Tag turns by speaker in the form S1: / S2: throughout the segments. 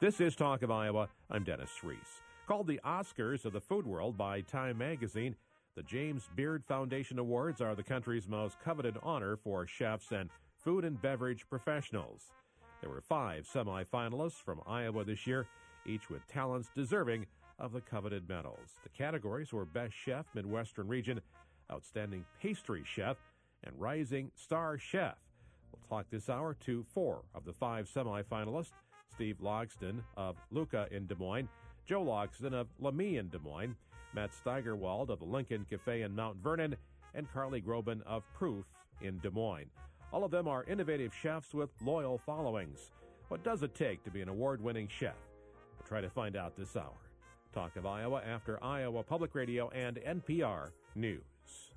S1: This is Talk of Iowa. I'm Dennis Reese. Called the Oscars of the food world by Time magazine, the James Beard Foundation Awards are the country's most coveted honor for chefs and food and beverage professionals. There were 5 semifinalists from Iowa this year, each with talents deserving of the coveted medals. The categories were Best Chef, Midwestern Region, Outstanding Pastry Chef, and Rising Star Chef. We'll talk this hour to 4 of the 5 semifinalists: Steve Logston of Luca in Des Moines, Joe Logston of Lamy in Des Moines, Matt Steigerwald of the Lincoln Cafe in Mount Vernon, and Carly Groban of Proof in Des Moines. All of them are innovative chefs with loyal followings. What does it take to be an award-winning chef? We'll try to find out this hour. Talk of Iowa after Iowa Public Radio and NPR News.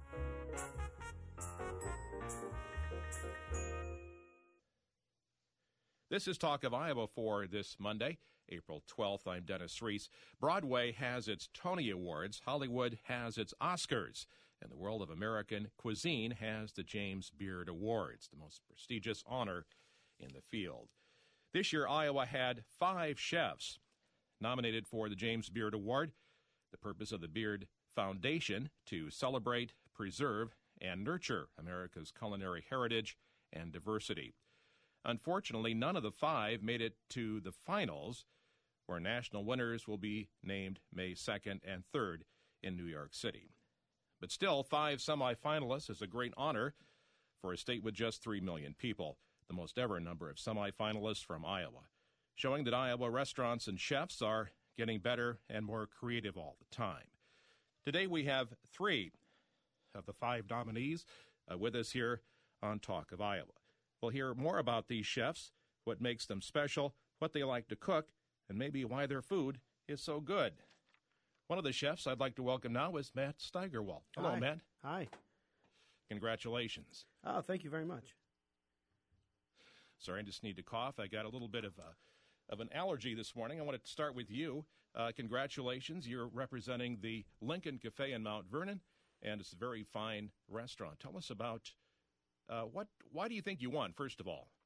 S1: This is Talk of Iowa for this Monday, April 12th. I'm Dennis Reese. Broadway has its Tony Awards. Hollywood has its Oscars. And the world of American cuisine has the James Beard Awards, the most prestigious honor in the field. This year, Iowa had 5 chefs nominated for the James Beard Award. The purpose of the Beard Foundation to celebrate, preserve, and nurture America's culinary heritage and diversity. Unfortunately, none of the 5 made it to the finals, where national winners will be named May 2nd and 3rd in New York City. But still, 5 semifinalists is a great honor for a state with just 3 million people, the most ever number of semifinalists from Iowa, showing that Iowa restaurants and chefs are getting better and more creative all the time. Today we have 3 of the 5 nominees with us here on Talk of Iowa. We'll hear more about these chefs, what makes them special, what they like to cook, and maybe why their food is so good. One of the chefs I'd like to welcome now is Matt Steigerwald. Hello,
S2: Hi.
S1: Matt.
S2: Hi.
S1: Congratulations.
S2: Oh, thank you very much.
S1: Sorry, I just need to cough. I got a little bit of an allergy this morning. I want to start with you. Congratulations. You're representing the Lincoln Cafe in Mount Vernon, and it's a very fine restaurant. Tell us about why do you think you won, first of all?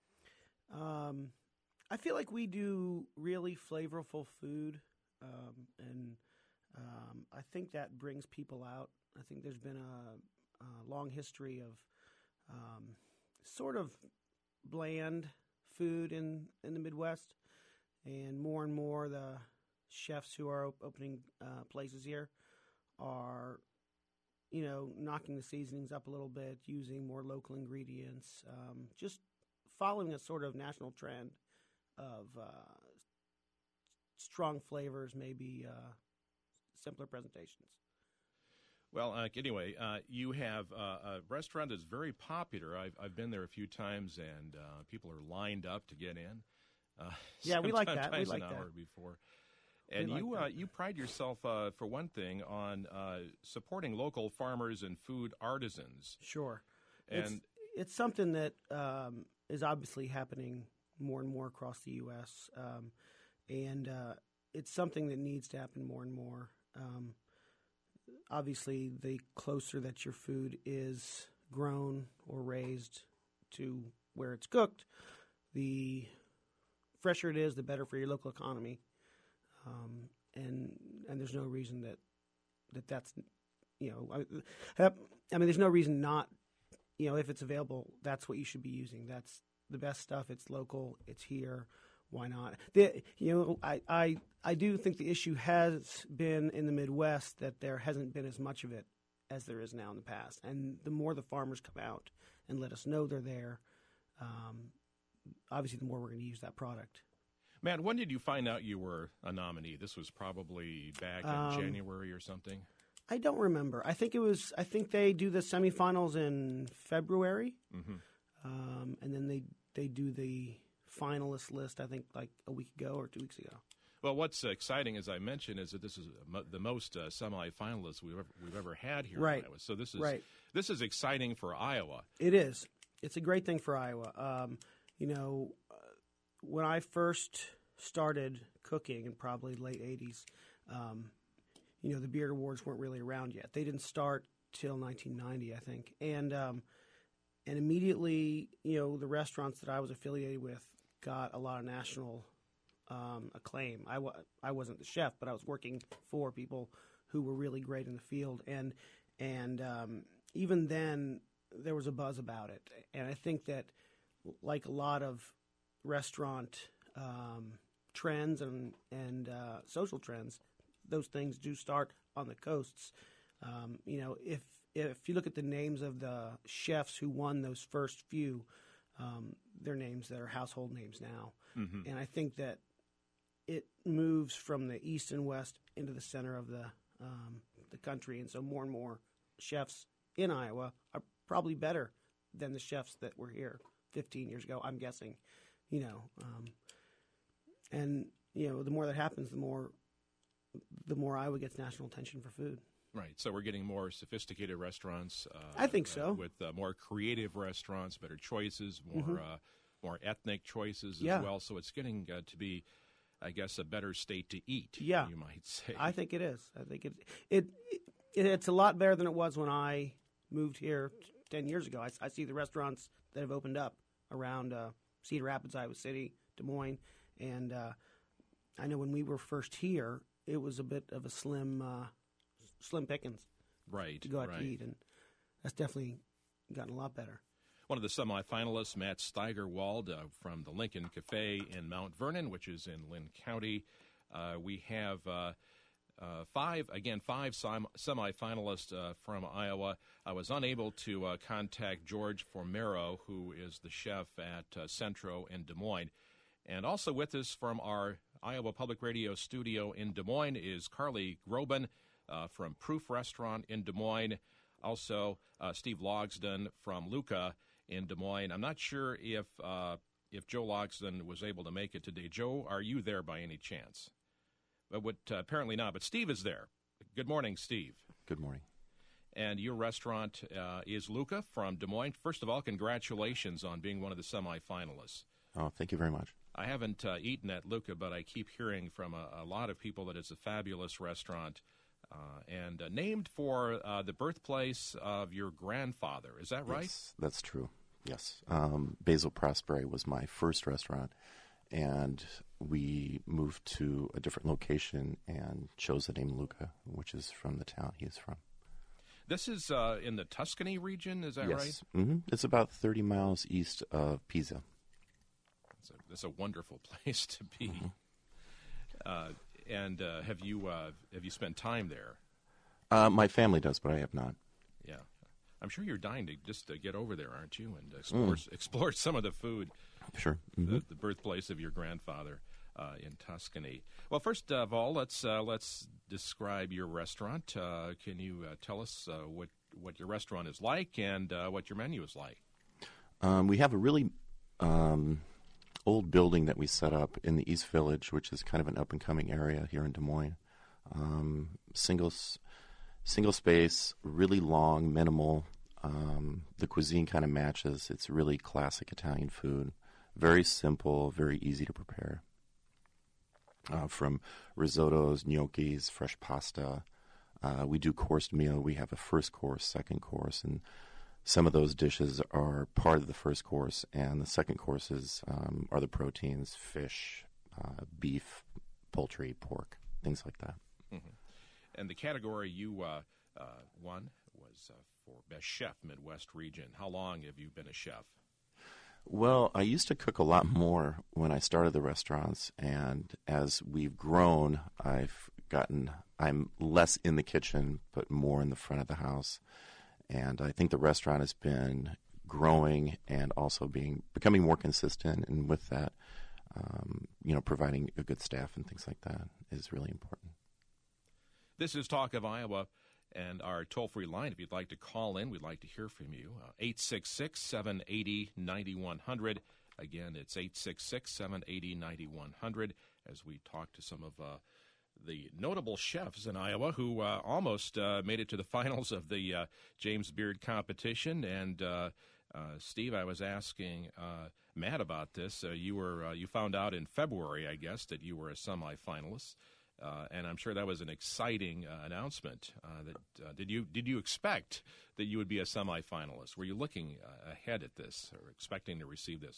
S2: I feel like we do really flavorful food, and I think that brings people out. I think there's been a long history of sort of bland food in the Midwest, and more the chefs who are opening places here are, knocking the seasonings up a little bit, using more local ingredients, just following a sort of national trend of strong flavors, maybe simpler presentations.
S1: Well, anyway, you have a restaurant that's very popular. I've been there a few times, and people are lined up to get in.
S2: Yeah, we like that. We like
S1: an
S2: that.
S1: hour before. And you pride yourself, for one thing, on supporting local farmers and food artisans.
S2: Sure.
S1: And
S2: it's something that is obviously happening more and more across the U.S., and it's something that needs to happen more and more. Obviously, the closer that your food is grown or raised to where it's cooked, the fresher it is, the better for your local economy. And there's no reason that's there's no reason not, if it's available, that's what you should be using. That's the best stuff. It's local. It's here. Why not? I do think the issue has been in the Midwest that there hasn't been as much of it as there is now in the past. And the more the farmers come out and let us know they're there, obviously the more we're going to use that product.
S1: Matt, when did you find out you were a nominee? This was probably back in January or something?
S2: I don't remember. I think they do the semifinals in February, and then they do the finalist list, I think, like a week ago or 2 weeks ago.
S1: Well, what's exciting, as I mentioned, is that this is the most semifinalists we've ever had here in Iowa. So this is exciting for Iowa.
S2: It is. It's a great thing for Iowa. When I first started cooking in probably late 80s, the Beard Awards weren't really around yet. They didn't start till 1990, I think. And immediately, the restaurants that I was affiliated with got a lot of national acclaim. I wasn't the chef, but I was working for people who were really great in the field, and even then there was a buzz about it. And I think that, like a lot of restaurant trends and social trends, those things do start on the coasts. If you look at the names of the chefs who won those first few, they're names that are household names now. Mm-hmm. And I think that it moves from the east and west into the center of the country, and so more and more chefs in Iowa are probably better than the chefs that were here 15 years ago, I'm guessing. And the more that happens, the more Iowa gets national attention for food.
S1: Right. So we're getting more sophisticated restaurants.
S2: I think so.
S1: With more creative restaurants, better choices, more ethnic choices
S2: Yeah.
S1: as well. So it's getting to be, I guess, a better state to eat.
S2: Yeah.
S1: You might say.
S2: I think it is. I think it's a lot better than it was when I moved here 10 years ago. I see the restaurants that have opened up around Cedar Rapids, Iowa City, Des Moines, and I know when we were first here, it was a bit of a slim pickings,
S1: right,
S2: to go out to eat, and that's definitely gotten a lot better.
S1: One of the semifinalists, Matt Steigerwald from the Lincoln Cafe in Mount Vernon, which is in Lynn County. We have five semifinalists from Iowa. I was unable to contact George Formero, who is the chef at Centro in Des Moines. And also with us from our Iowa Public Radio studio in Des Moines is Carly Groban from Proof Restaurant in Des Moines. Also, Steve Logsdon from Luca in Des Moines. I'm not sure if Joe Logsdon was able to make it today. Joe, are you there by any chance? But apparently not, but Steve is there. Good morning, Steve.
S3: Good morning.
S1: And your restaurant is Luca from Des Moines. First of all, congratulations on being one of the semifinalists.
S3: Oh, thank you very much.
S1: I haven't eaten at Luca, but I keep hearing from a lot of people that it's a fabulous restaurant and named for the birthplace of your grandfather. Is that right?
S3: Yes, that's true. Yes. Basil Prosperi was my first restaurant, and we moved to a different location and chose the name Luca, which is from the town he is from.
S1: This is in the Tuscany region, is that right?
S3: Yes. Mm-hmm. It's about 30 miles east of Pisa.
S1: It's a wonderful place to be. Mm-hmm. And have you spent time there?
S3: My family does, but I have not.
S1: Yeah. I'm sure you're dying to just get over there, aren't you, and explore some of the food.
S3: Sure. Mm-hmm.
S1: The birthplace of your grandfather in Tuscany. Well, first of all, let's describe your restaurant. Can you tell us what your restaurant is like and what your menu is like?
S3: We have a really old building that we set up in the East Village, which is kind of an up-and-coming area here in Des Moines. Single space, really long, minimal. The cuisine kind of matches. It's really classic Italian food. Very simple, very easy to prepare. From risottos, gnocchis, fresh pasta. We do coursed meal. We have a first course, second course, and some of those dishes are part of the first course, and the second courses are the proteins, fish, beef, poultry, pork, things like that.
S1: Mm-hmm. And the category you won was for Best Chef Midwest Region. How long have you been a chef?
S3: Well, I used to cook a lot more when I started the restaurants, and as we've grown, I'm less in the kitchen, but more in the front of the house. And I think the restaurant has been growing and also becoming more consistent, and with that, providing a good staff and things like that is really important.
S1: This is Talk of Iowa, and our toll-free line, if you'd like to call in, we'd like to hear from you, 866-780-9100. Again, it's 866-780-9100 as we talk to some of the notable chefs in Iowa who almost made it to the finals of the James Beard competition. And Steve, I was asking Matt about this. You found out in February, I guess, that you were a semifinalist, and I'm sure that was an exciting announcement. Did you expect that you would be a semifinalist? Were you looking ahead at this or expecting to receive this?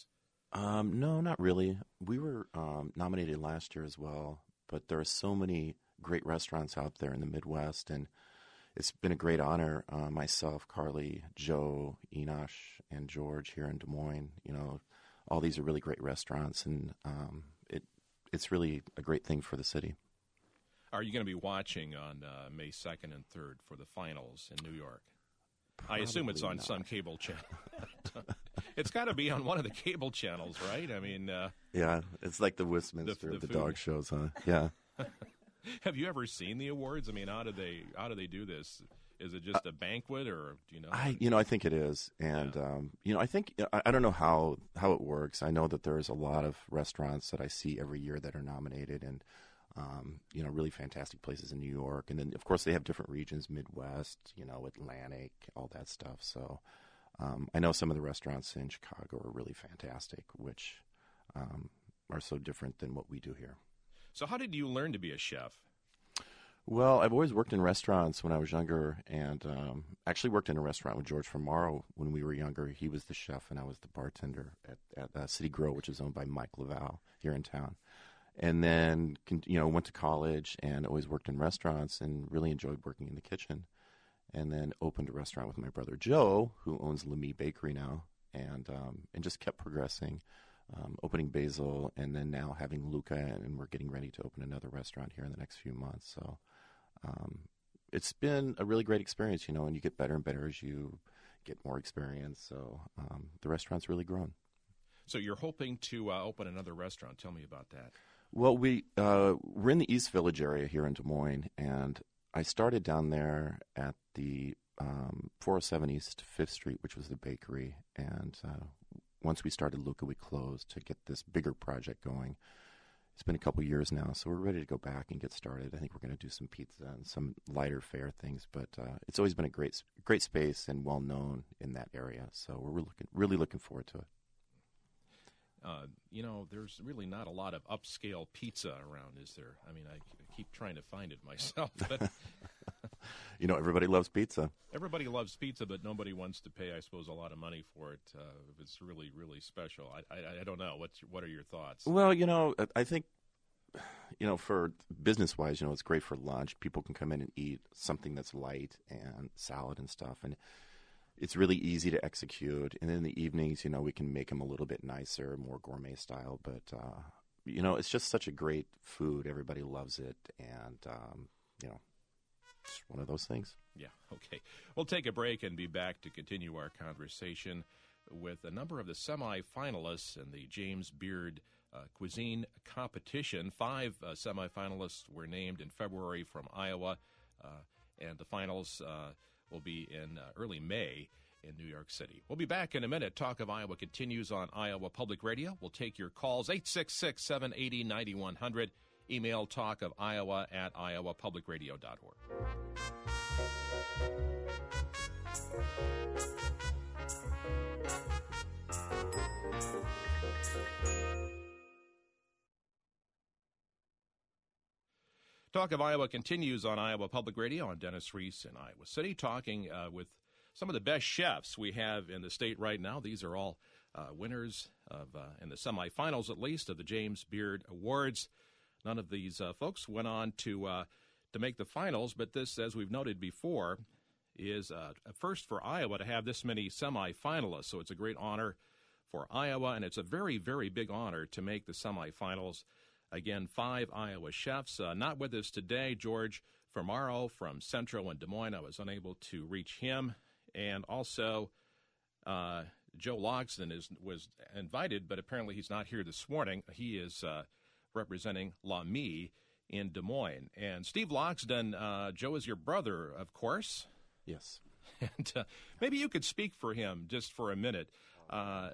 S3: No, not really. We were nominated last year as well, but there are so many great restaurants out there in the Midwest, and it's been a great honor. Myself, Carly, Joe, Enosh, and George here in Des Moines. All these are really great restaurants, and it's really a great thing for the city.
S1: Are you going to be watching on May 2nd and 3rd for the finals in New York? I assume it's on some cable channel. It's got to be on one of the cable channels, right? I mean,
S3: yeah, it's like the Westminster of the dog shows, huh? Yeah.
S1: Have you ever seen the awards? I mean, how do they do this? Is it just a banquet, or do you know?
S3: I think it is, and I think I don't know how it works. I know that there's a lot of restaurants that I see every year that are nominated, and really fantastic places in New York, and then of course they have different regions, Midwest, Atlantic, all that stuff. So I know some of the restaurants in Chicago are really fantastic, which are so different than what we do here.
S1: So how did you learn to be a chef?
S3: Well, I've always worked in restaurants when I was younger, and actually worked in a restaurant with George Fermaro when we were younger. He was the chef, and I was the bartender at City Grill, which is owned by Mike Laval here in town. And then, went to college and always worked in restaurants and really enjoyed working in the kitchen. And then opened a restaurant with my brother Joe, who owns Lamy Bakery now, and just kept progressing. Opening Basil, and then now having Luca, and we're getting ready to open another restaurant here in the next few months. So it's been a really great experience, and you get better and better as you get more experience. So the restaurant's really grown.
S1: So you're hoping to open another restaurant. Tell me about that.
S3: Well, we're in the East Village area here in Des Moines, and I started down there at the 407 East 5th Street, which was the bakery, and once we started Luca, we closed to get this bigger project going. It's been a couple years now, so we're ready to go back and get started. I think we're going to do some pizza and some lighter fare things, but it's always been a great space and well known in that area. So we're really looking forward to it.
S1: There's really not a lot of upscale pizza around, is there? I mean, I keep trying to find it myself, but
S3: everybody loves pizza.
S1: Everybody loves pizza, but nobody wants to pay, I suppose, a lot of money for it if it's really, really special. I don't know. What are your thoughts?
S3: Well, I think, for business-wise, it's great for lunch. People can come in and eat something that's light and salad and stuff, and it's really easy to execute. And in the evenings, we can make them a little bit nicer, more gourmet style. But, it's just such a great food. Everybody loves it, and, it's one of those things.
S1: Yeah, okay. We'll take a break and be back to continue our conversation with a number of the semifinalists in the James Beard Cuisine Competition. 5 semifinalists were named in February from Iowa, and the finals will be in early May in New York City. We'll be back in a minute. Talk of Iowa continues on Iowa Public Radio. We'll take your calls, 866-780-9100. Email talkofiowa@iowapublicradio.org. Talk of Iowa continues on Iowa Public Radio. I'm Dennis Reese in Iowa City, talking with some of the best chefs we have in the state right now. These are all winners of, in the semifinals at least, of the James Beard Awards. None of these folks went on to make the finals, but this, as we've noted before, is a first for Iowa to have this many semifinalists. So it's a great honor for Iowa, and it's a very, very big honor to make the semifinals. Again, 5 Iowa chefs. Not with us today, George Fermaro from Centro in Des Moines. I was unable to reach him. And also, Joe Logsdon was invited, but apparently he's not here this morning. He is representing Lamy in Des Moines. And Steve Logsdon, Joe is your brother, of course.
S3: Yes.
S1: And maybe you could speak for him just for a minute. I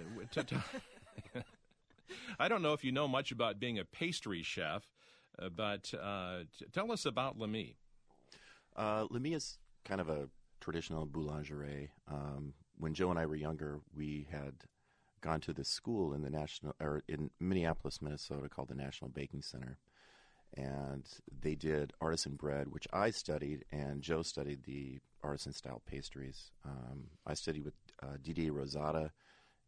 S1: don't know if you know much about being a pastry chef, but tell us about Lamy.
S3: Lamy is kind of a traditional boulangerie. When Joe and I were younger, we had gone to this school in in Minneapolis, Minnesota, called the National Baking Center, and they did artisan bread, which I studied, and Joe studied the artisan style pastries. I studied with Didier Rosada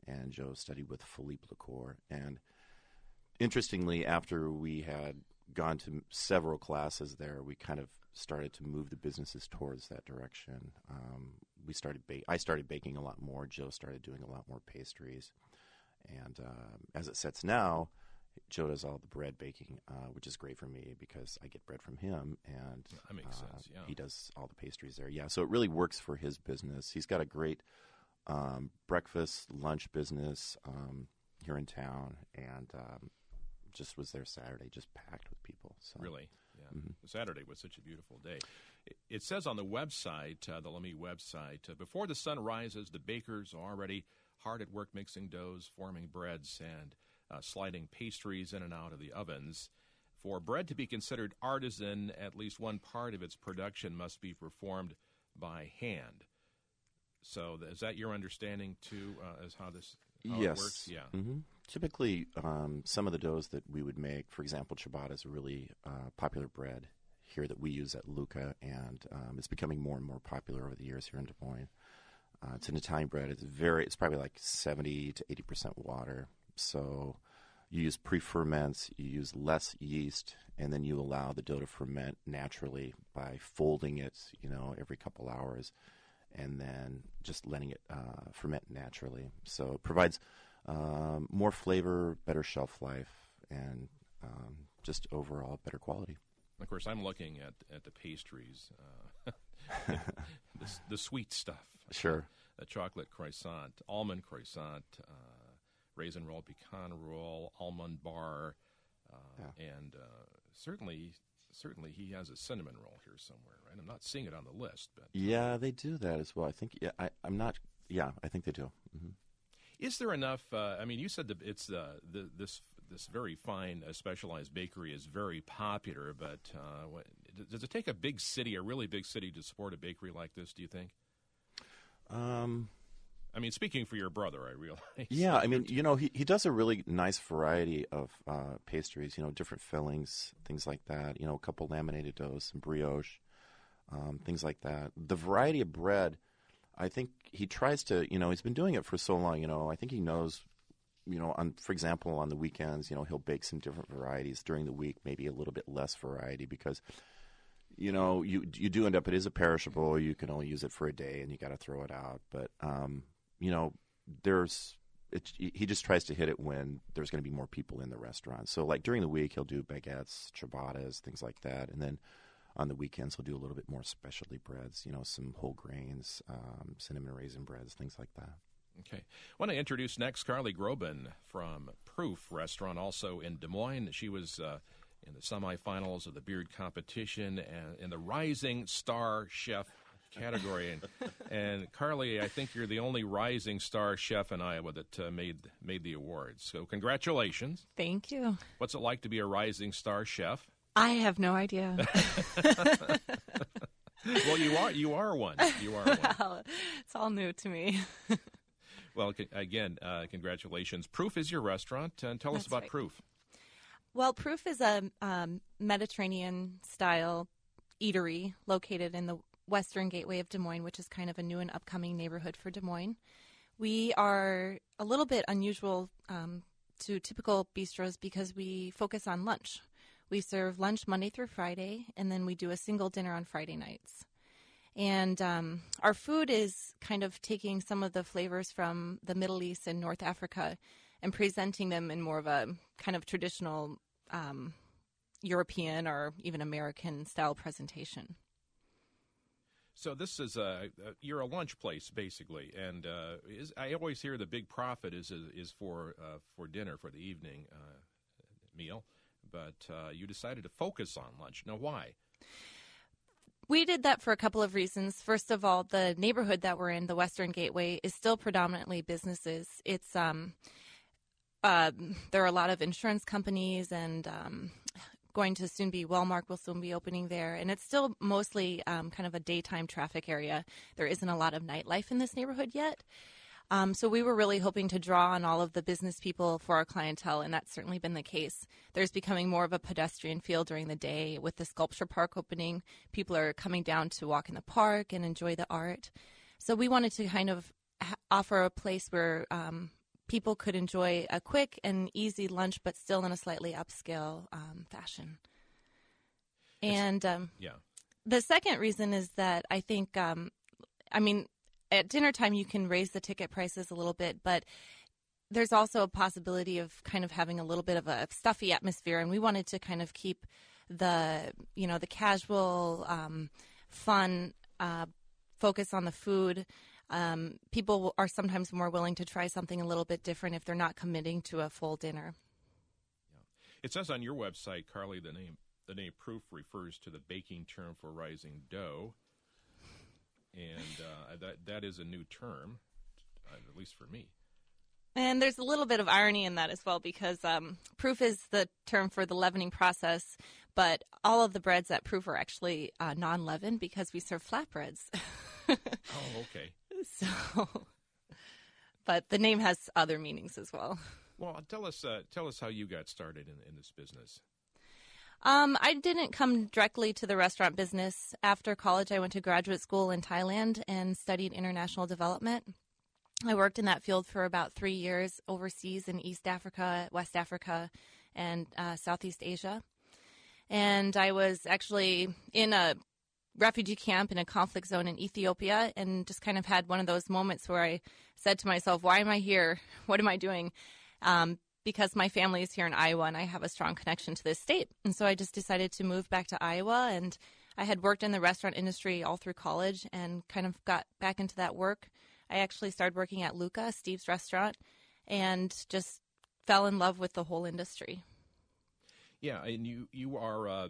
S3: and Joe studied with Philippe Lecour. And interestingly, after we had gone to several classes there, we kind of started to move the businesses towards that direction. I started baking a lot more. Joe started doing a lot more pastries. And as it sits now, Joe does all the bread baking, which is great for me because I get bread from him, and
S1: that makes sense. Yeah.
S3: He does all the pastries there. Yeah, so it really works for his business. He's got a great breakfast, lunch business here in town, and just was there Saturday, just packed with people. So.
S1: Really? Yeah. Mm-hmm. Saturday was such a beautiful day. It says on the website, the Lamy website, before the sun rises, the bakers are already hard at work mixing doughs, forming breads, and sliding pastries in and out of the ovens. For bread to be considered artisan, at least one part of its production must be performed by hand. So is that your understanding, too, as how
S3: yes.
S1: It works? Yeah.
S3: Mm-hmm. Typically, some of the doughs that we would make, for example, ciabatta is a really popular bread here that we use at Lucca, and it's becoming more and more popular over the years here in Des Moines. It's an Italian bread. It's probably like 70 to 80% water. So you use pre-ferments, you use less yeast, and then you allow the dough to ferment naturally by folding it, every couple hours, and then just letting it ferment naturally. So it provides more flavor, better shelf life, and just overall better quality.
S1: Of course, I'm looking at the pastries, the sweet stuff.
S3: Sure.
S1: The chocolate croissant, almond croissant, raisin roll, pecan roll, almond bar, and certainly he has a cinnamon roll here somewhere, right? I'm not seeing it on the list, but
S3: yeah, they do that as well. I think. Yeah, I'm not. Yeah, I think they do. Mm-hmm.
S1: Is there enough? You said that it's this very fine specialized bakery is very popular, but does it take a big city, a really big city, to support a bakery like this? Do you think? Speaking for your brother, I realize.
S3: Yeah, he does a really nice variety of pastries, different fillings, things like that, a couple laminated doughs, some brioche, things like that. The variety of bread, I think he tries to, he's been doing it for so long, I think he knows, for example, on the weekends, he'll bake some different varieties. During the week, maybe a little bit less variety because you do end up, it is a perishable. You can only use it for a day and you got to throw it out. But, he just tries to hit it when there's going to be more people in the restaurant. So like during the week, he'll do baguettes, ciabattas, things like that. And then on the weekends, he'll do a little bit more specialty breads, some whole grains, cinnamon raisin breads, things like that.
S1: Okay. I want to introduce next Carly Groban from Proof Restaurant, also in Des Moines. She was in the semifinals of the Beard competition and in the Rising Star Chef category. And Carly, I think you're the only Rising Star Chef in Iowa that made the awards. So congratulations.
S4: Thank you.
S1: What's it like to be a Rising Star Chef?
S4: I have no idea.
S1: Well, you are one. You are one.
S4: Well, it's all new to me.
S1: Well, again, congratulations. Proof is your restaurant. Tell us about Proof.
S4: Well, Proof is a Mediterranean-style eatery located in the Western Gateway of Des Moines, which is kind of a new and upcoming neighborhood for Des Moines. We are a little bit unusual to typical bistros because we focus on lunch. We serve lunch Monday through Friday, and then we do a single dinner on Friday nights. And our food is kind of taking some of the flavors from the Middle East and North Africa and presenting them in more of a kind of traditional European or even American style presentation.
S1: So this is you're a lunch place basically, and I always hear the big profit is for dinner, for the evening meal, but you decided to focus on lunch. Now, why?
S4: We did that for a couple of reasons. First of all, the neighborhood that we're in, the Western Gateway, is still predominantly businesses. It's there are a lot of insurance companies and going to soon be Walmart will soon be opening there. And it's still mostly kind of a daytime traffic area. There isn't a lot of nightlife in this neighborhood yet. So we were really hoping to draw on all of the business people for our clientele, and that's certainly been the case. There's becoming more of a pedestrian feel during the day with the sculpture park opening. People are coming down to walk in the park and enjoy the art. So we wanted to kind of offer a place where people could enjoy a quick and easy lunch, but still in a slightly upscale fashion. And the second reason is that I think, at dinner time you can raise the ticket prices a little bit, but there's also a possibility of kind of having a little bit of a stuffy atmosphere, and we wanted to kind of keep the casual, fun focus on the food. People are sometimes more willing to try something a little bit different if they're not committing to a full dinner.
S1: Yeah. It says on your website, Carly, the name Proof refers to the baking term for rising dough, and that is a new term, at least for me.
S4: And there's a little bit of irony in that as well, because Proof is the term for the leavening process, but all of the breads at Proof are actually non-leavened because we serve flatbreads.
S1: Oh, okay.
S4: So, but the name has other meanings as well.
S1: Well, tell us how you got started in this business.
S4: I didn't come directly to the restaurant business. After college, I went to graduate school in Thailand and studied international development. I worked in that field for about 3 years overseas in East Africa, West Africa, and Southeast Asia. And I was actually in a refugee camp in a conflict zone in Ethiopia, and just kind of had one of those moments where I said to myself, why am I here? What am I doing? Because my family is here in Iowa and I have a strong connection to this state. And so I just decided to move back to Iowa, and I had worked in the restaurant industry all through college and kind of got back into that work. I actually started working at Luca, Steve's restaurant, and just fell in love with the whole industry.
S1: Yeah, and you are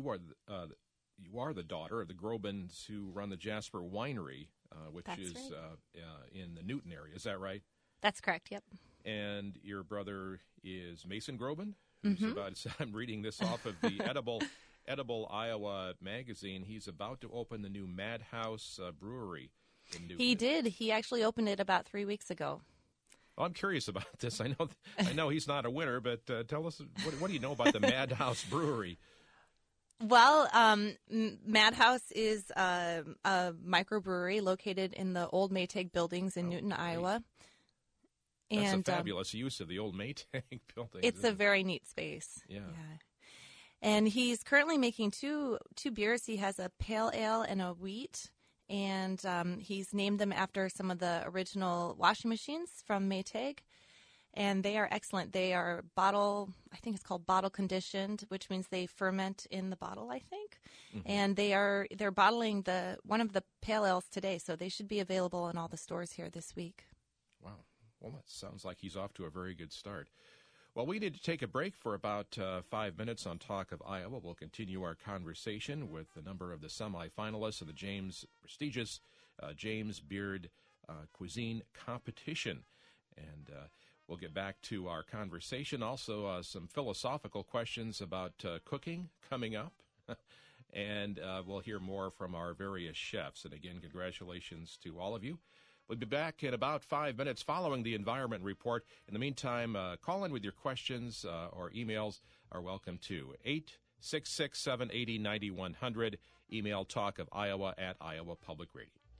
S1: the daughter of the Grobens who run the Jasper Winery, which
S4: That's
S1: is
S4: right.
S1: In the Newton area. Is that right?
S4: That's correct. Yep.
S1: And your brother is Mason Groban, who's I'm reading this off of the Edible Iowa magazine. He's about to open the new Madhouse Brewery in Newton.
S4: He did. He actually opened it about 3 weeks ago.
S1: Well, I'm curious about this. I know he's not a winner, but tell us, what do you know about the Madhouse Brewery?
S4: Well, Madhouse is a microbrewery located in the old Maytag buildings in Newton, Iowa.
S1: That's
S4: and
S1: a fabulous use of the old Maytag building.
S4: It's a very neat space.
S1: Yeah.
S4: And he's currently making two beers. He has a pale ale and a wheat, and he's named them after some of the original washing machines from Maytag. And they are excellent. They are bottle conditioned, which means they ferment in the bottle, I think. Mm-hmm. And they're bottling one of the pale ales today, so they should be available in all the stores here this week. Wow.
S1: Well, that sounds like he's off to a very good start. Well, we need to take a break for about 5 minutes on Talk of Iowa. We'll continue our conversation with a number of the semifinalists of the prestigious James Beard Cuisine Competition. And we'll get back to our conversation. Also, some philosophical questions about cooking coming up. And we'll hear more from our various chefs. And again, congratulations to all of you. We'll be back in about 5 minutes following the Environment Report. In the meantime, call in with your questions or emails are welcome too. 866-780-9100. Email talkofiowa@iowapublicradio.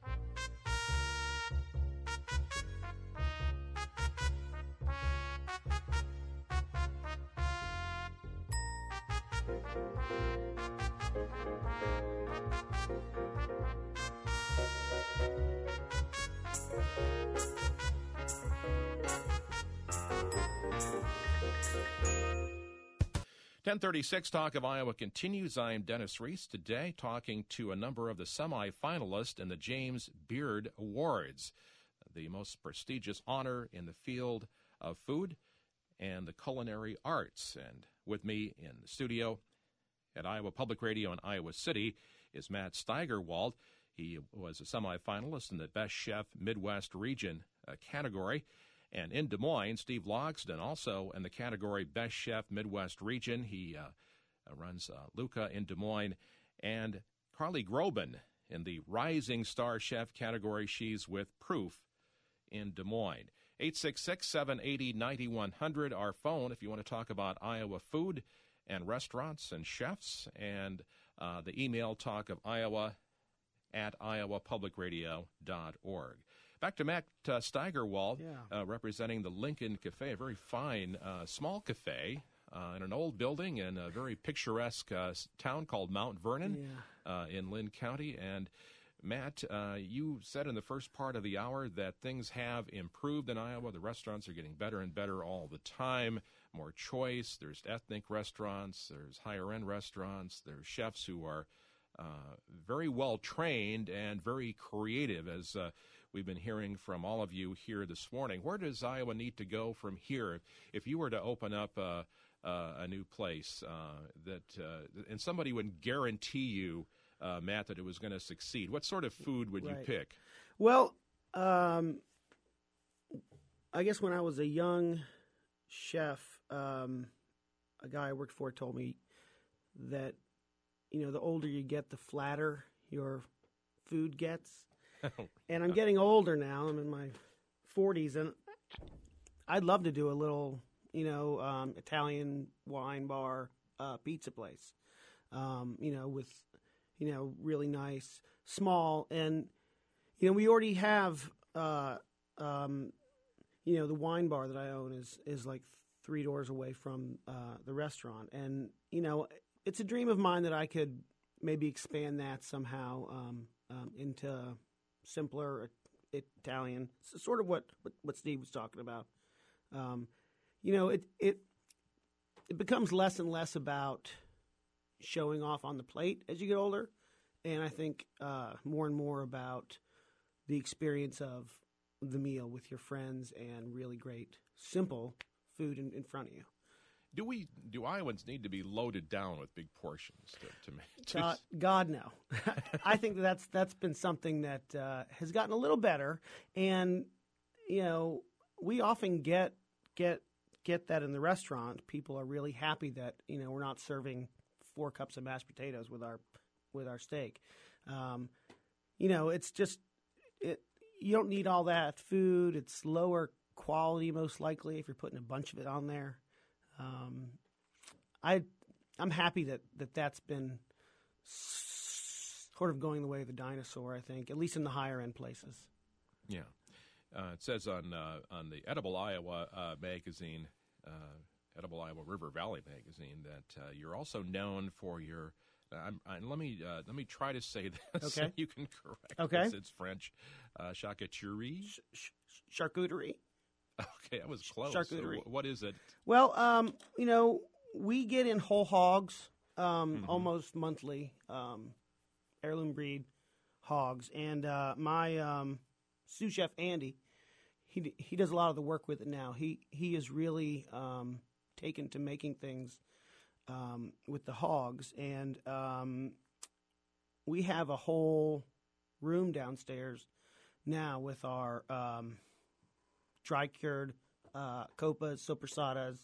S1: .36 Talk of Iowa continues. I'm Dennis Reese, today talking to a number of the semifinalists in the James Beard Awards, the most prestigious honor in the field of food and the culinary arts. And with me in the studio at Iowa Public Radio in Iowa City is Matt Steigerwald. He was a semifinalist in the Best Chef Midwest Region category. And in Des Moines, Steve Logsdon, also in the category Best Chef Midwest Region. He runs Luca in Des Moines. And Carly Groban in the Rising Star Chef category. She's with Proof in Des Moines. 866-780-9100, our phone, if you want to talk about Iowa food and restaurants and chefs. And the email talkofiowa@iowapublicradio.org. Back to Matt Steigerwald,
S2: Yeah.
S1: representing the Lincoln Cafe, a very fine small cafe in an old building in a very picturesque town called Mount Vernon in Lynn County. And Matt, you said in the first part of the hour that things have improved in Iowa. The restaurants are getting better and better all the time. More choice. There's ethnic restaurants. There's higher-end restaurants. There's chefs who are very well trained and very creative, as we've been hearing from all of you here this morning. Where does Iowa need to go from here? If you were to open up a new place and somebody would guarantee you, Matt, that it was going to succeed, what sort of food would you pick?
S2: Well, I guess when I was a young chef, a guy I worked for told me that, the older you get, the flatter your food gets. And I'm getting older now. I'm in my 40s, and I'd love to do a little, Italian wine bar, pizza place, with, really nice, small. And, we already have, the wine bar that I own is like 3 doors away from the restaurant. And, it's a dream of mine that I could maybe expand that somehow into simpler Italian, sort of what Steve was talking about. It becomes less and less about showing off on the plate as you get older, and I think more and more about the experience of the meal with your friends and really great, simple food in front of you.
S1: Do Iowans need to be loaded down with big portions to make?
S2: God, no. I think that's been something that has gotten a little better, and we often get that in the restaurant. People are really happy that we're not serving 4 cups of mashed potatoes with our steak. It's just you don't need all that food. It's lower quality most likely if you're putting a bunch of it on there. I'm happy that's been sort of going the way of the dinosaur, I think, at least in the higher end places.
S1: Yeah. It says on the Edible Iowa magazine, Edible Iowa River Valley magazine, that you're also known for your. Let me try to say this.
S2: Okay.
S1: You can correct.
S2: Okay.
S1: This. It's French. Charcuterie.
S2: Charcuterie.
S1: Okay, that was close.
S2: Charcuterie.
S1: So what is it?
S2: Well, we get in whole hogs almost monthly, heirloom breed hogs, and my sous chef Andy, he does a lot of the work with it now. He is really taken to making things with the hogs, and we have a whole room downstairs now with our dry cured copas, soprasadas,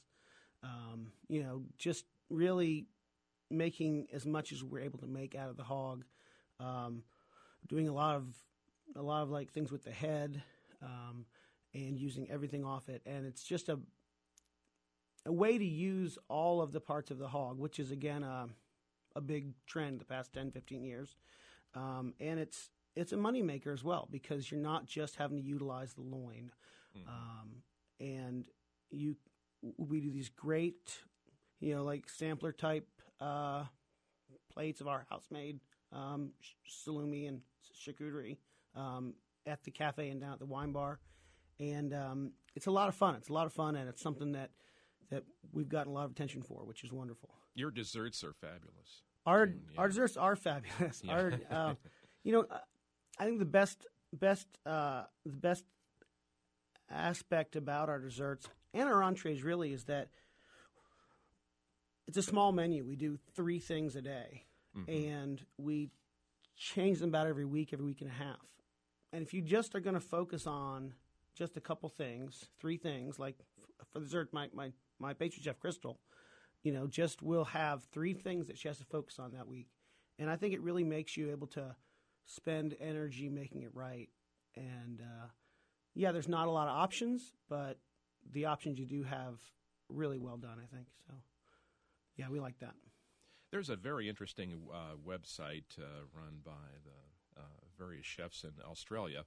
S2: just really making as much as we're able to make out of the hog. Doing a lot of like things with the head, and using everything off it, and it's just a way to use all of the parts of the hog, which is again a big trend the past 10, 15 years, and it's a moneymaker as well because you're not just having to utilize the loin. And we do these great, like sampler type plates of our house-made salumi and charcuterie at the cafe and down at the wine bar, and it's a lot of fun. It's a lot of fun, and it's something that we've gotten a lot of attention for, which is wonderful.
S1: Your desserts are fabulous.
S2: Our desserts are fabulous.
S1: Yeah.
S2: I think the best aspect about our desserts and our entrees really is that it's a small menu. We do 3 things a day, and we change them about every week and a half. And if you just are going to focus on just a couple things, 3 things, like for dessert, my pastry chef Crystal, just will have 3 things that she has to focus on that week. And I think it really makes you able to spend energy making it right. And there's not a lot of options, but the options you do have really well done, I think. So, yeah, we like that.
S1: There's a very interesting website run by the various chefs in Australia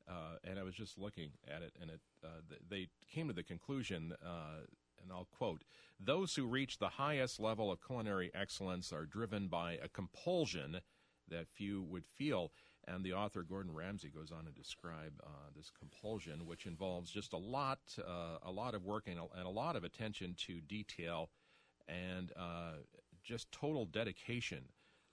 S1: and I was just looking at it, and they came to the conclusion, and I'll quote, "Those who reach the highest level of culinary excellence are driven by a compulsion that few would feel." And the author, Gordon Ramsay, goes on to describe this compulsion, which involves just a lot of work and a lot of attention to detail and just total dedication,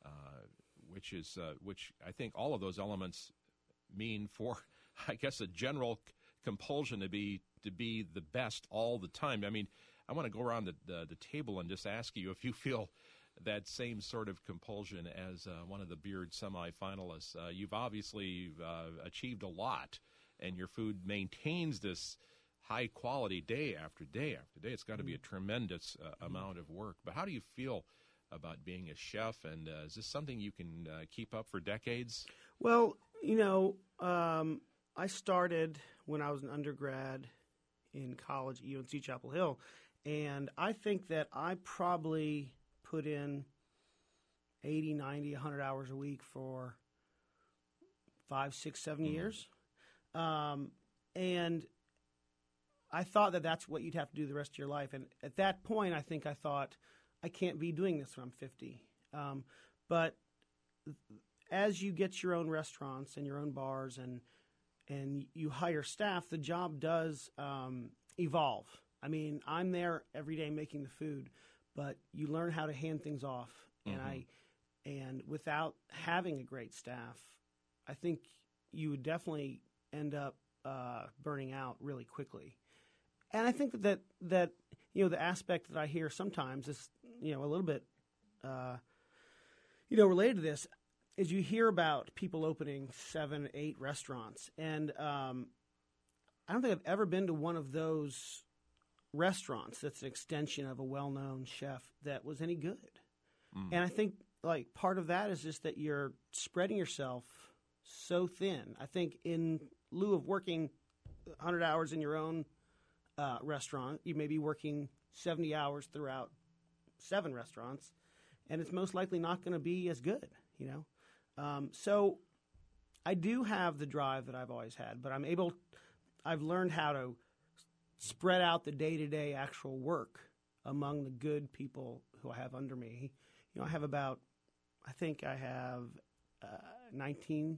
S1: which I think all of those elements mean for, I guess, a general compulsion to be the best all the time. I mean, I want to go around the table and just ask you if you feel that same sort of compulsion as one of the Beard semifinalists. You've obviously achieved a lot, and your food maintains this high quality day after day after day. It's got to be a tremendous amount of work. But how do you feel about being a chef, and is this something you can keep up for decades?
S2: Well, I started when I was an undergrad in college at UNC Chapel Hill, and I think that I probably put in 80, 90, 100 hours a week for 5, 6, 7 years. And I thought that that's what you'd have to do the rest of your life. And at that point, I think I thought, I can't be doing this when I'm 50. But as you get your own restaurants and your own bars and you hire staff, the job does evolve. I mean, I'm there every day making the food, but you learn how to hand things off. And without having a great staff, I think you would definitely end up burning out really quickly. And I think that the aspect that I hear sometimes is a little bit related to this is you hear about people opening 7, 8 restaurants, and I don't think I've ever been to one of those restaurants that's an extension of a well-known chef that was any good. And I think part of that is just that you're spreading yourself so thin. I think in lieu of working 100 hours in your own restaurant, you may be working 70 hours throughout 7 restaurants, and it's most likely not going to be as good, So I do have the drive that I've always had, but I've learned how to spread out the day-to-day actual work among the good people who I have under me. I have I think I have 19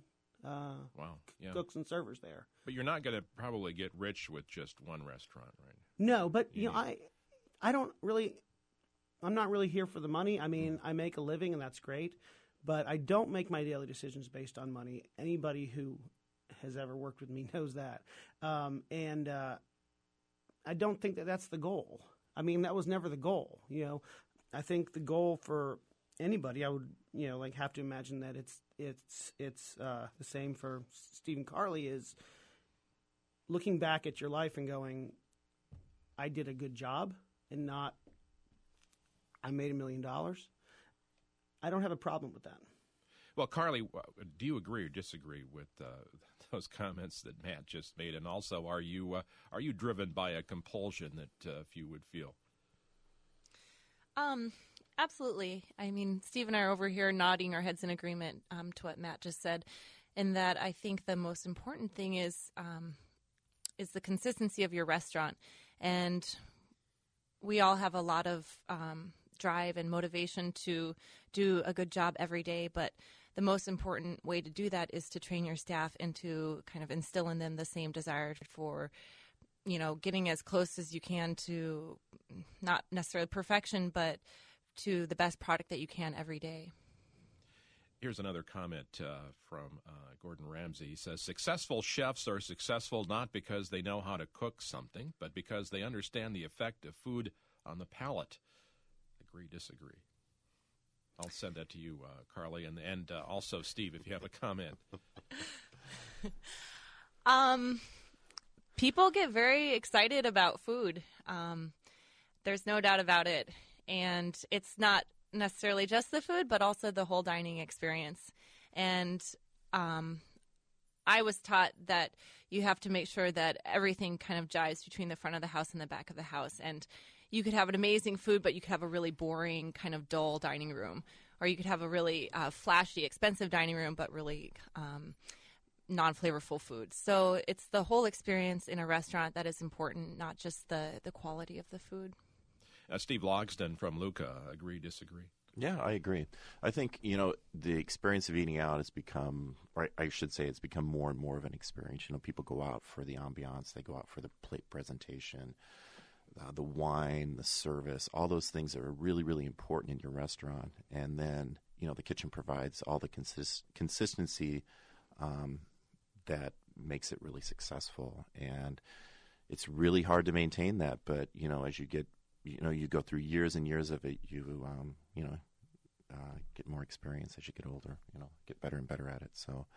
S2: cooks and servers there.
S1: But you're not going to probably get rich with just one restaurant, right?
S2: No, but I don't really. I'm not really here for the money. I mean, I make a living, and that's great, but I don't make my daily decisions based on money. Anybody who has ever worked with me knows that, and I don't think that that's the goal. I mean, that was never the goal. I think the goal for anybody, I would have to imagine that it's the same for Stephen Carley, is looking back at your life and going, I did a good job, and not I made $1 million. I don't have a problem with that.
S1: Well, Carley, do you agree or disagree with those comments that Matt just made? And also, are you driven by a compulsion that few would feel?
S4: Absolutely. I mean, Steve and I are over here nodding our heads in agreement to what Matt just said, in that I think the most important thing is the consistency of your restaurant. And we all have a lot of drive and motivation to do a good job every day, but the most important way to do that is to train your staff and to kind of instill in them the same desire for, getting as close as you can to not necessarily perfection, but to the best product that you can every day.
S1: Here's another comment from Gordon Ramsay. He says, successful chefs are successful not because they know how to cook something, but because they understand the effect of food on the palate. Agree, disagree? I'll send that to you, Carley, and also Steve, if you have a comment.
S4: People get very excited about food. There's no doubt about it. And it's not necessarily just the food, but also the whole dining experience. And I was taught that you have to make sure that everything kind of jives between the front of the house and the back of the house. And you could have an amazing food, but you could have a really boring, kind of dull dining room. Or you could have a really flashy, expensive dining room, but really non-flavorful foods. So it's the whole experience in a restaurant that is important, not just the quality of the food.
S1: Steve Logsdon from Luca, agree, disagree?
S3: Yeah, I agree. I think, the experience of eating out has become, or I should say it's become more and more of an experience. People go out for the ambiance, they go out for the plate presentation, the wine, the service, all those things that are really, really important in your restaurant. And then, the kitchen provides all the consistency that makes it really successful. And it's really hard to maintain that, but, as you get, you go through years and years of it, you get more experience as you get older, get better and better at it. So,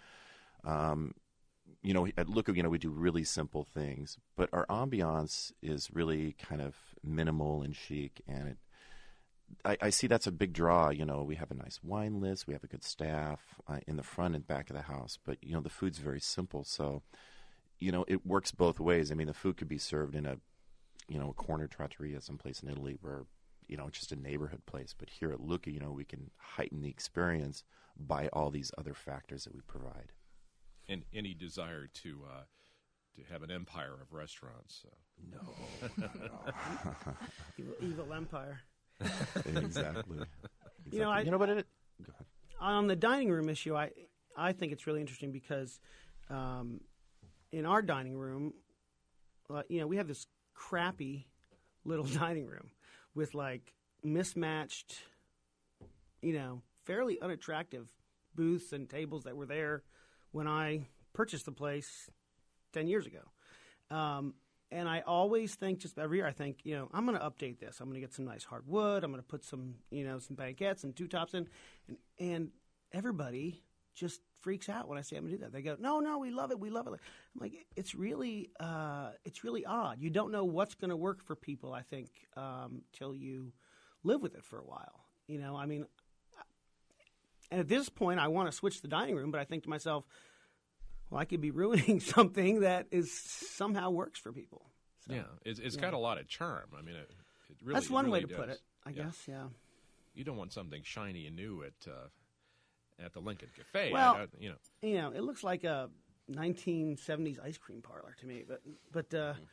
S3: at Luca, we do really simple things, but our ambiance is really kind of minimal and chic, and I see that's a big draw. We have a nice wine list, we have a good staff in the front and back of the house, but, the food's very simple, so, it works both ways. I mean, the food could be served in a corner trattoria someplace in Italy where, just a neighborhood place. But here at Luca, we can heighten the experience by all these other factors that we provide.
S1: And any desire to have an empire of restaurants?
S3: No, not at all.
S2: Evil empire.
S3: Exactly.
S2: Go ahead. On the dining room issue, I think it's really interesting because in our dining room, we have this crappy little dining room with mismatched, fairly unattractive booths and tables that were there when I purchased the place 10 years ago. And I always think, just every year, I think, I'm going to update this. I'm going to get some nice hardwood. I'm going to put some, some banquettes and two tops in. And everybody just freaks out when I say I'm going to do that. They go, no, we love it. We love it. I'm like, it's really odd. You don't know what's going to work for people, I think, till you live with it for a while. And at this point, I want to switch the dining room, but I think to myself, well, I could be ruining something that somehow works for people. So,
S1: yeah, it's got a lot of charm. I mean, it really
S2: that's one way to
S1: does.
S2: put it, I guess. Yeah.
S1: You don't want something shiny and new at the Lincoln Cafe.
S2: Well, it looks like a 1970s ice cream parlor to me, but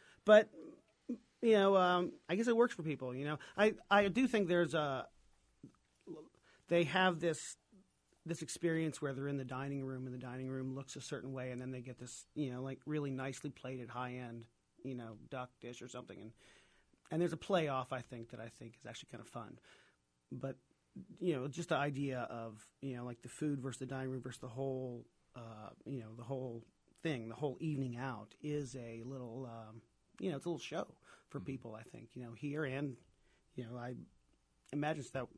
S2: I guess it works for people. I do think they have this experience where they're in the dining room, and the dining room looks a certain way, and then they get this, really nicely plated high-end, duck dish or something, and there's a playoff, I think is actually kind of fun. But, just the idea of, the food versus the dining room versus the whole, the whole thing, the whole evening out is a little, it's a little show for people, I think, here, and, I imagine that,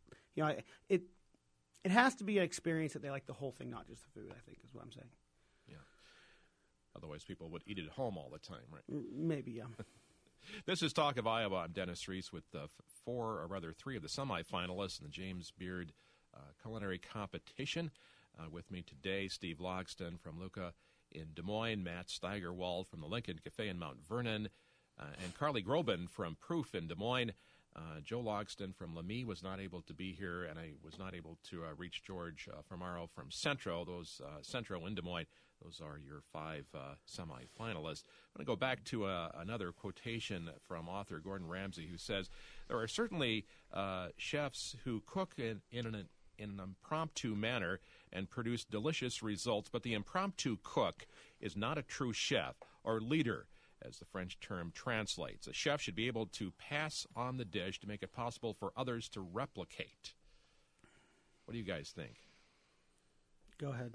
S2: it has to be an experience that they like the whole thing, not just the food, I think, is what I'm saying.
S1: Yeah. Otherwise, people would eat it at home all the time, right?
S2: Maybe, yeah.
S1: This is Talk of Iowa. I'm Dennis Reese with three of the semifinalists in the James Beard Culinary Competition. With me today, Steve Logsdon from Luca in Des Moines, Matt Steigerwald from the Lincoln Cafe in Mount Vernon, and Carly Grobin from Proof in Des Moines. Joe Logsdon from Lamy was not able to be here, and I was not able to reach George Fermaro from Centro. Those Centro in Des Moines, those are your five semifinalists. I'm going to go back to another quotation from author Gordon Ramsay, who says, there are certainly chefs who cook in an impromptu manner and produce delicious results, but the impromptu cook is not a true chef or leader, as the French term translates. A chef should be able to pass on the dish to make it possible for others to replicate. What do you guys think?
S2: Go ahead.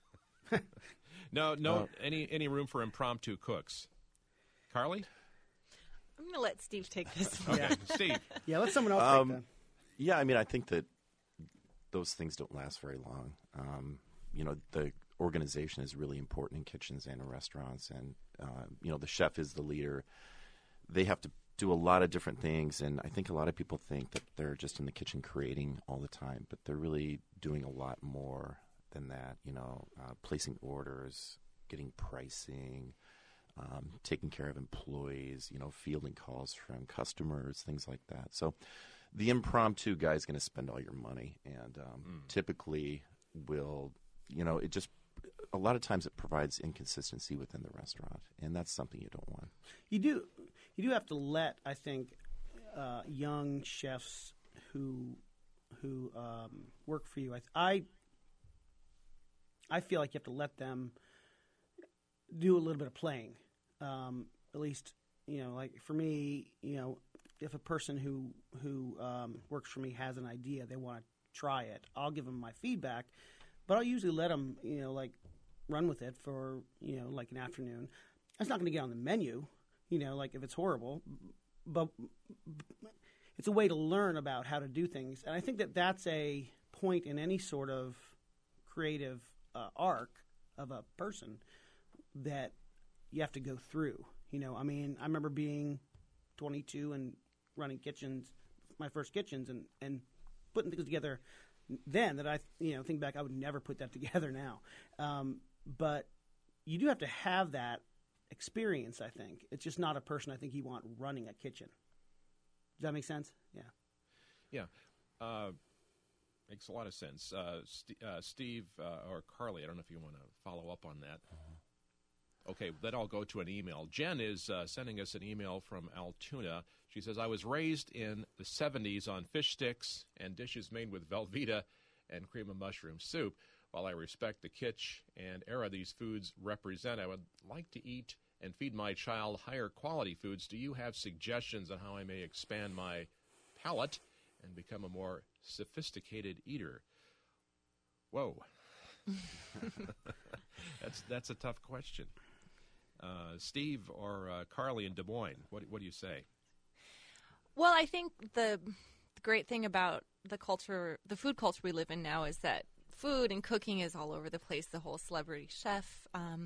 S1: No, any room for impromptu cooks? Carly?
S4: I'm going to let Steve take this one.
S1: Okay, Steve.
S2: Yeah, let someone else take that.
S3: Yeah, I mean, I think that those things don't last very long. The organization is really important in kitchens and in restaurants, and the chef is the leader. They have to do a lot of different things, and I think a lot of people think that they're just in the kitchen creating all the time, but they're really doing a lot more than that. Placing orders, getting pricing, taking care of employees, fielding calls from customers, things like that. So the impromptu guy is going to spend all your money, and typically will, it just a lot of times it provides inconsistency within the restaurant, and that's something you don't want.
S2: You do have to let, I think, young chefs who work for you. I feel like you have to let them do a little bit of playing. At least, like for me, if a person who works for me has an idea, they want to try it, I'll give them my feedback, but I'll usually let them, like run with it for, like an afternoon. It's not going to get on the menu, like if it's horrible, but it's a way to learn about how to do things. And I think that that's a point in any sort of creative arc of a person that you have to go through. I remember being 22 and running kitchens, my first kitchens, and putting things together then that I think back, I would never put that together now. But you do have to have that experience, I think. It's just not a person I think you want running a kitchen. Does that make sense? Yeah.
S1: Yeah. Makes a lot of sense. Steve or Carly, I don't know if you want to follow up on that. Okay, then I'll go to an email. Jen is sending us an email from Altoona. She says, I was raised in the 70s on fish sticks and dishes made with Velveeta and cream of mushroom soup. While I respect the kitsch and era these foods represent, I would like to eat and feed my child higher quality foods. Do you have suggestions on how I may expand my palate and become a more sophisticated eater? Whoa. That's a tough question. Steve or Carly in Des Moines, what do you say?
S4: Well, I think the great thing about the food culture we live in now is that food and cooking is all over the place. The whole celebrity chef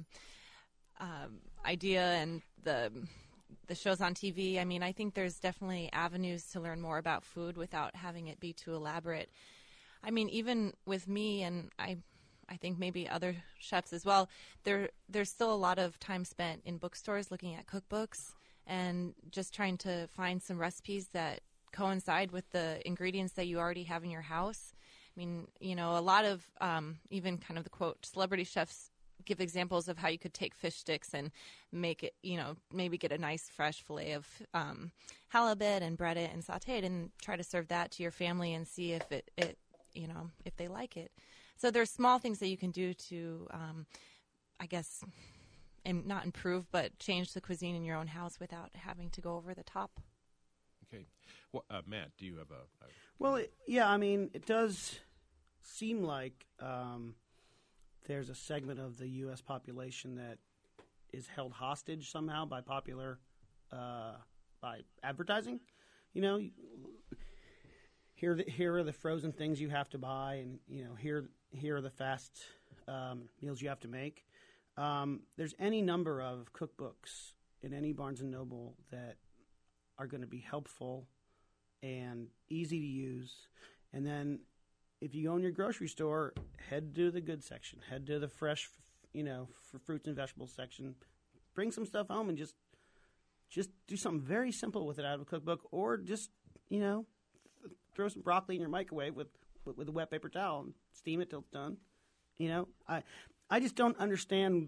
S4: idea and the shows on TV. I think there's definitely avenues to learn more about food without having it be too elaborate. Even with me, and I think maybe other chefs as well, there's still a lot of time spent in bookstores looking at cookbooks and just trying to find some recipes that coincide with the ingredients that you already have in your house. A lot of even kind of the quote celebrity chefs give examples of how you could take fish sticks and make it, maybe get a nice fresh fillet of halibut and bread it and saute it and try to serve that to your family and see if it if they like it. So there's small things that you can do to, I guess, and not improve, but change the cuisine in your own house without having to go over the top.
S1: Okay. Well, Matt, do you have a
S2: Well, it does seem like there's a segment of the U.S. population that is held hostage somehow by by advertising. Here are the frozen things you have to buy, and here are the fast meals you have to make. There's any number of cookbooks in any Barnes & Noble that are going to be helpful and easy to use. And then if you go in your grocery store, head to the good section, head to the fresh, for fruits and vegetables section. Bring some stuff home and just do something very simple with it out of a cookbook, or just, throw some broccoli in your microwave with a wet paper towel and steam it till it's done. I just don't understand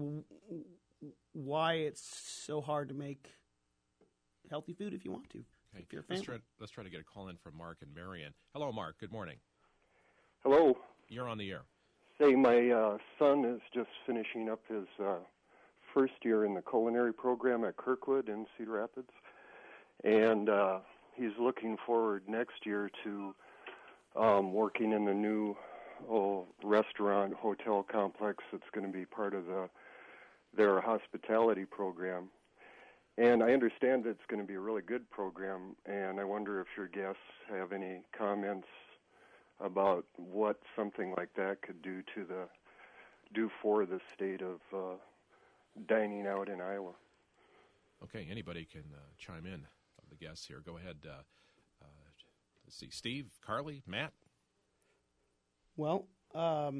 S2: why it's so hard to make healthy food if you want to.
S1: Okay.
S2: If you're a family.
S1: Let's try to get a call in from Mark and Marion. Hello, Mark. Good morning.
S5: Hello.
S1: You're on the air.
S5: Say, my son is just finishing up his first year in the culinary program at Kirkwood in Cedar Rapids, and he's looking forward next year to working in the new restaurant hotel complex that's going to be part of their hospitality program. And I understand that it's going to be a really good program, and I wonder if your guests have any comments about what something like that could do for the state of dining out in Iowa.
S1: Okay, anybody can chime in of the guests here. Go ahead. Let's see, Steve, Carly, Matt.
S2: Well, I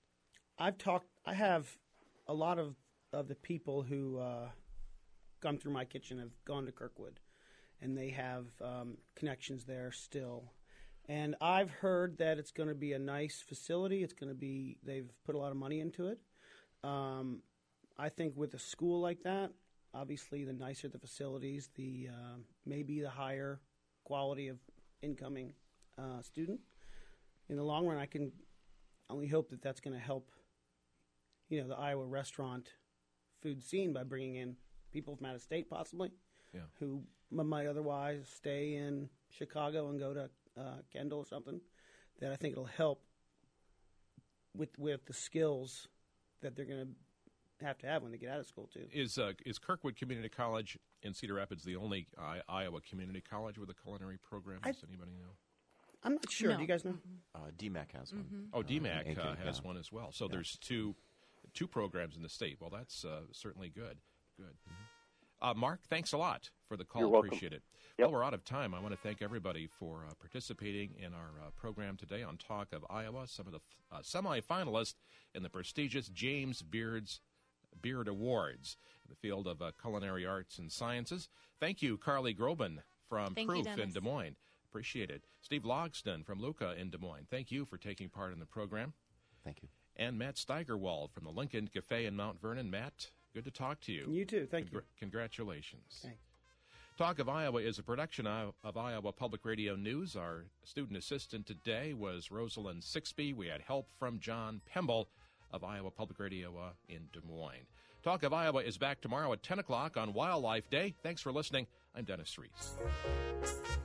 S2: have a lot of the people who come through my kitchen have gone to Kirkwood, and they have connections there still. And I've heard that it's going to be a nice facility. They've put a lot of money into it. I think with a school like that, obviously the nicer the facilities, the maybe the higher quality of incoming student. In the long run, I can only hope that that's going to help, the Iowa restaurant food scene by bringing in people from out of state, possibly, who might otherwise stay in Chicago and go to Kendall or something. That I think it'll help with the skills that they're going to have when they get out of school too.
S1: Is Kirkwood Community College in Cedar Rapids the only Iowa community college with a culinary program? Does anybody know?
S2: I'm not sure.
S4: No.
S2: Do you guys know?
S3: DMAC has one.
S4: Mm-hmm.
S1: Oh, DMAC
S3: ACA,
S1: has one as well. So there's two programs in the state. Well, that's certainly good. Good. Mark, thanks a lot for the call.
S5: You're welcome.
S1: Appreciate it.
S5: Yep.
S1: Well, we're out of time. I want to thank everybody for participating in our program today on Talk of Iowa. Some of the semifinalists in the prestigious James Beard Awards in the field of culinary arts and sciences. Thank you, Carly Groban from
S4: Thank
S1: Proof
S4: you,
S1: in
S4: Dennis.
S1: Des Moines. Appreciate it. Steve Logston from Luca in Des Moines. Thank you for taking part in the program.
S3: Thank you.
S1: And Matt Steigerwald from the Lincoln Cafe in Mount Vernon. Matt, good to talk to you.
S2: You too. Thank you.
S1: Congratulations.
S2: Thanks.
S1: Talk of Iowa is a production of Iowa Public Radio News. Our student assistant today was Rosalind Sixby. We had help from John Pemble of Iowa Public Radio in Des Moines. Talk of Iowa is back tomorrow at 10 o'clock on Wildlife Day. Thanks for listening. I'm Dennis Reese.